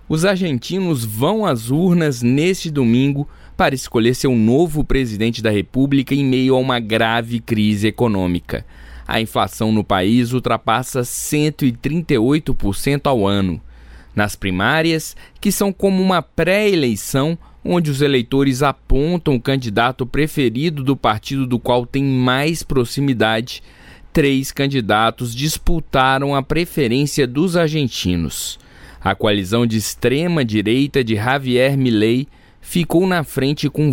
Os argentinos vão às urnas neste domingo para escolher seu novo presidente da República em meio a uma grave crise econômica. A inflação no país ultrapassa 138% ao ano. Nas primárias, que são como uma pré-eleição, onde os eleitores apontam o candidato preferido do partido do qual tem mais proximidade, 3 candidatos disputaram a preferência dos argentinos. A coalizão de extrema-direita de Javier Milei ficou na frente com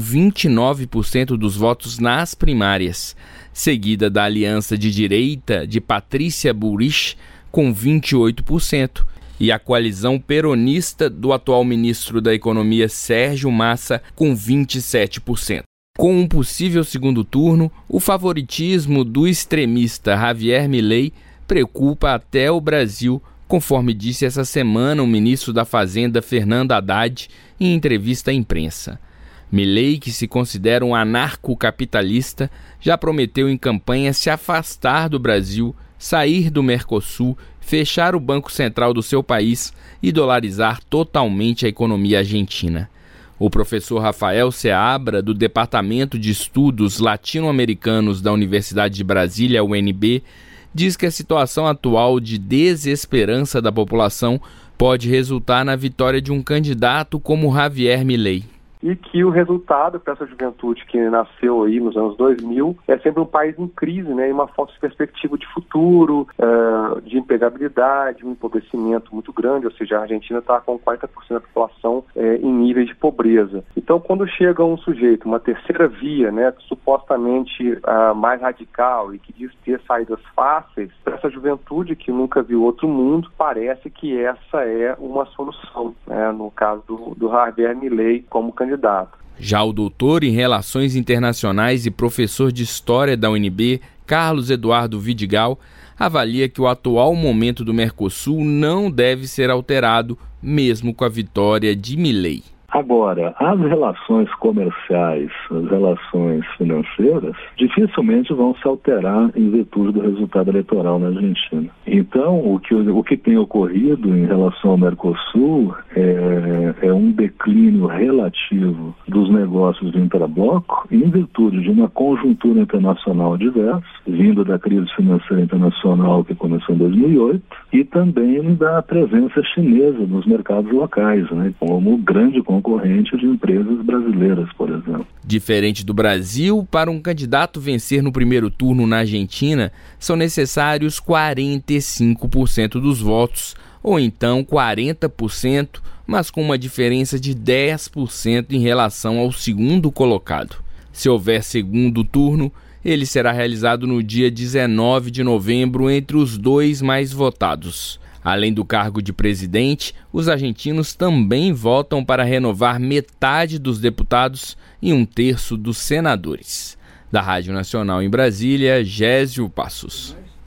29% dos votos nas primárias, seguida da aliança de direita de Patricia Bullrich com 28%, e a coalizão peronista do atual ministro da Economia Sérgio Massa com 27%. Com um possível segundo turno, o favoritismo do extremista Javier Milei preocupa até o Brasil, conforme disse essa semana o ministro da Fazenda Fernando Haddad em entrevista à imprensa. Milei, que se considera um anarcocapitalista, já prometeu em campanha se afastar do Brasil, sair do Mercosul, fechar o Banco Central do seu país e dolarizar totalmente a economia argentina. O professor Rafael Seabra, do Departamento de Estudos Latino-Americanos da Universidade de Brasília, UNB, diz que a situação atual de desesperança da população pode resultar na vitória de um candidato como Javier Milei. E que o resultado para essa juventude que nasceu aí nos anos 2000 é sempre um país em crise, né? E uma falta de perspectiva de futuro, de empregabilidade, um empobrecimento muito grande, ou seja, a Argentina está com 40% da população em níveis de pobreza. Então, quando chega um sujeito, uma terceira via, né, supostamente mais radical e que diz ter saídas fáceis, para essa juventude que nunca viu outro mundo, parece que essa é uma solução, né, no caso do Javier Milei como candidato. Já o doutor em Relações Internacionais e professor de História da UNB, Carlos Eduardo Vidigal, avalia que o atual momento do Mercosul não deve ser alterado, mesmo com a vitória de Milei. Agora, as relações comerciais, as relações financeiras, dificilmente vão se alterar em virtude do resultado eleitoral na Argentina. Então, o que tem ocorrido em relação ao Mercosul é um declínio relativo dos negócios do intrabloco em virtude de uma conjuntura internacional adversa, vindo da crise financeira internacional que começou em 2008, e também da presença chinesa nos mercados locais, né, como grande concorrente de empresas brasileiras, por exemplo. Diferente do Brasil, para um candidato vencer no primeiro turno na Argentina, são necessários 45% dos votos, ou então 40%, mas com uma diferença de 10% em relação ao segundo colocado. Se houver segundo turno, ele será realizado no dia 19 de novembro entre os 2 mais votados. Além do cargo de presidente, os argentinos também votam para renovar metade dos deputados e 1/3 dos senadores. Da Rádio Nacional em Brasília, Gésio Passos.